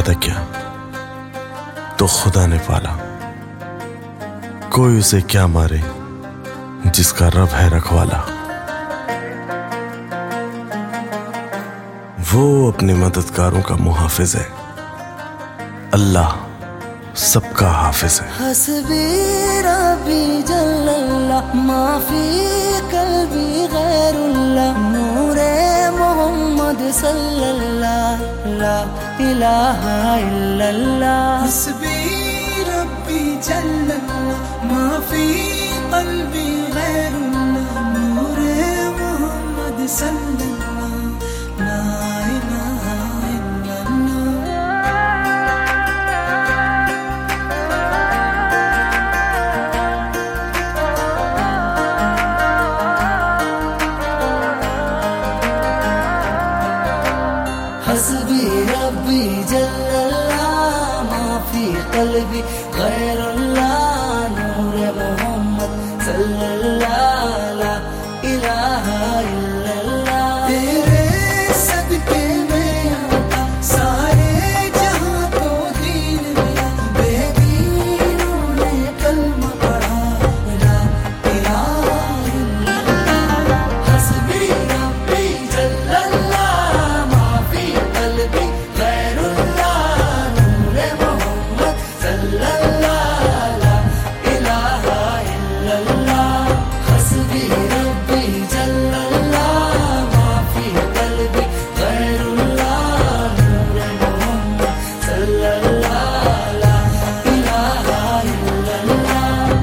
औलाद है क्या तो खुदा ने पाला, कोई उसे क्या मारे जिसका रब है रखवाला। वो अपने मददगारों का मुहाफिज है, अल्लाह सबका हाफिज है। हस्बी रब्बी जल्लल्लाह माफी कल्बी गैरुल्लाह नूरे मोहम्मद सल्लल्लाह ला इलाहा इल्लल्लाह। हस्बी रब्बी जल्लल्लाह माफी कल्बी गैरुल्लाह नूरे मोहम्मद सल्लल्लाह ला इलाहा इल्लल्लाह। हस्बी रब्बी जल्लल्लाह माफी कल्बी गैरुल्लाह नूरे मोहम्मद सल्लल्लाह ला इलाहा इल्लल्लाह। तेरे सदके में आता सारे जहां को दीन मिला, बेदीनों ने कलमा पढ़ा ला इलाहा इल्लल्लाह। हस्बी रब्बी जल्लल्लाह माफी कल्बी गैरुल्लाह नूरे मोहम्मद सल्लल्लाह ला इलाहा इल्लल्लाह। हस्बी रब्बी जल्लल्लाह माफी कल्बी गैरुल्लाह नूरे मोहम्मद सल्लल्लाह ला इलाहा इल्लल्लाह।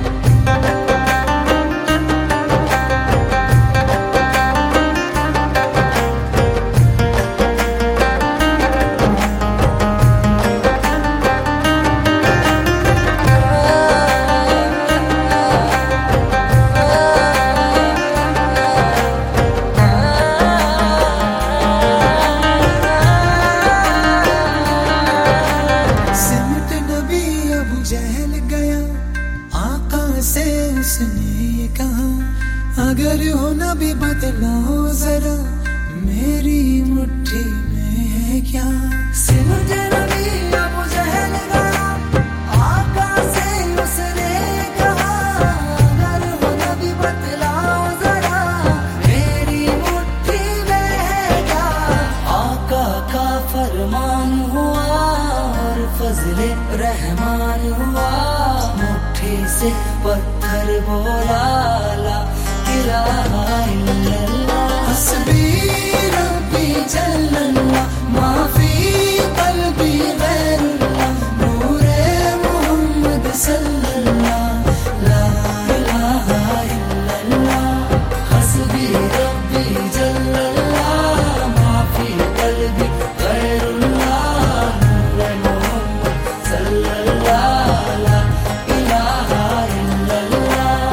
सिमट नबी अबू जहल गया, आका से उसने कहा अगर हो नबी बतलाओ जरा मेरी मुट्ठी में है क्या। सिमट नबी अबू जहल गया, आका से उसने कहा अगर हो नबी बतलाओ जरा मेरी मुट्ठी में है क्या। आका का फरमान हुआ और फजले रहमान हुआ, मुट्ठी से पत्थर बोला ला इलाहा इल्लल्लाह। हस्बी रब्बी जल्लल्लाह माफी कल्बी गैरुल्लाह नूरे मोहम्मद सल्लल्लाह ला इलाहा इल्लल्लाह। हस्बी रब्बी जल्लल्लाह माफी कल्बी गैरुल्लाह नूरे मोहम्मद सल्लल्लाह ला इलाहा इल्लल्लाह।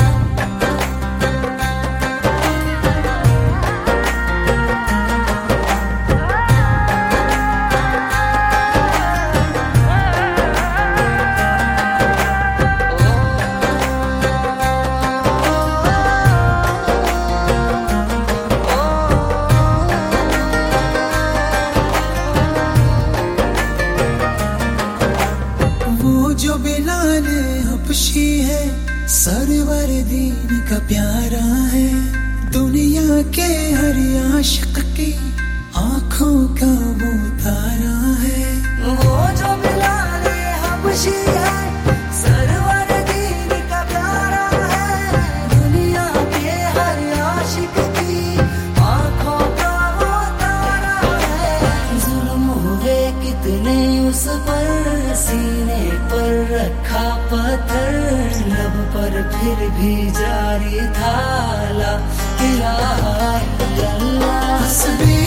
वो जो बिलाल हबशी है सरवर दीन का प्यारा है, दुनिया के हर आशिक की आंखों का वो तारा है। वो जो बिलाल हबशी है सरवर दीन का प्यारा है, दुनिया के हर आशिक की आंखों का वो तारा है। जुल्म हुए कितने उस पर, सीने पर रखा पत्थर, लब पर फिर भी जारी था ला इलाहा इल्लल्लाह। हस्बी